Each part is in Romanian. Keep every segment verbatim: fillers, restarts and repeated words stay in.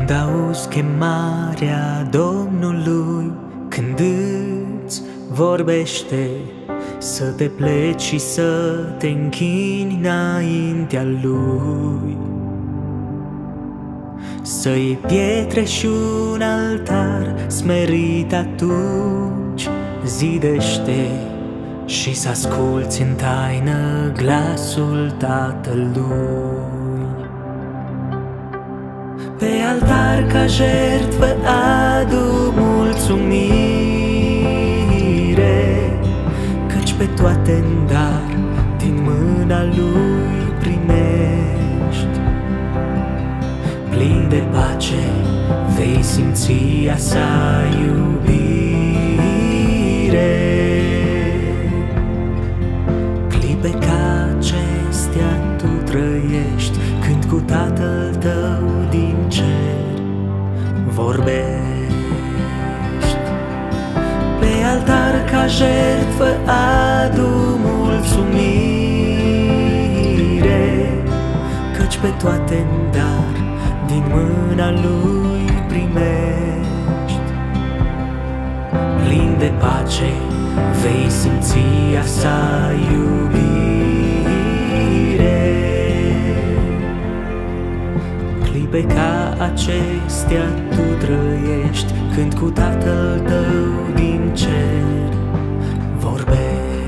Când auzi chemarea Domnului, când îți vorbește să te pleci și să te închini înaintea Lui, să iei pietre și un altar smerit, atunci zidește și să asculți în taină glasul Tatălui. Pe altar ca jertfă adu mulțumire, căci pe toate în dar din mâna Lui primești. Plin de pace vei simți a sa iubire. Clipe ca acestea tu trăiești când cu Tatăl tău din cer vorbești. Pe altar ca jertfă adu mulțumire, căci pe toate în dar din mâna Lui primești. Plin de pace vei simți a sa iubire. Clipe ca acestea tu trăiești când cu Tatăl tău din cer vorbești.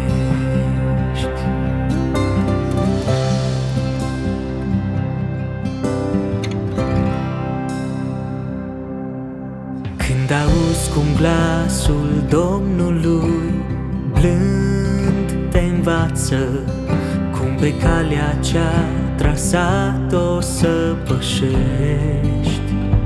Când auzi cum glasul Domnului blând te învață cum pe calea cea trasat-o să pășești,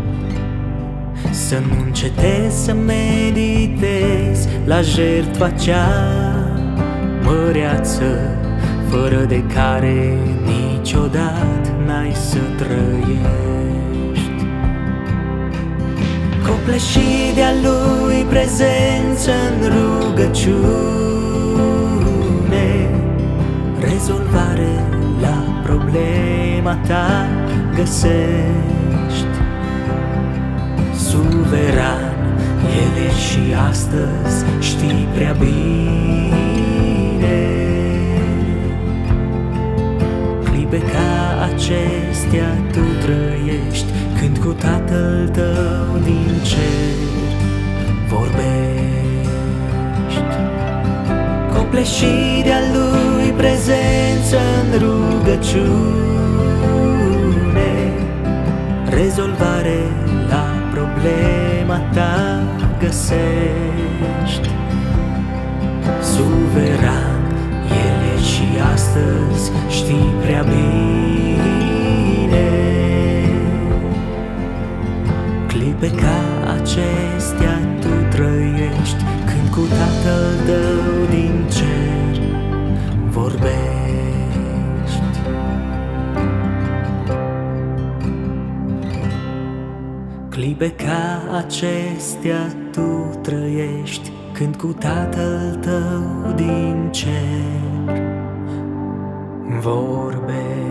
să nu încetezi să meditezi la jertfa cea măreață, fără de care niciodată n-ai să trăiești. Copleșit de-a Lui prezență în rugăciune, rezolvare la problema ta găsești. Suveran, El e și astăzi, știi prea bine. Clipe ca acestea tu trăiești când cu Tatăl tău din cer vorbești. Copleșit de-a Lui prezență în rugăciune, rezolvare la problema ta găsești. Suveran, El e și astăzi, știi prea bine. Clipe ca acestea tu trăiești când cu Tatăl tău din cer vorbești. Clipe ca acestea tu trăiești când cu Tatăl tău din cer vorbești.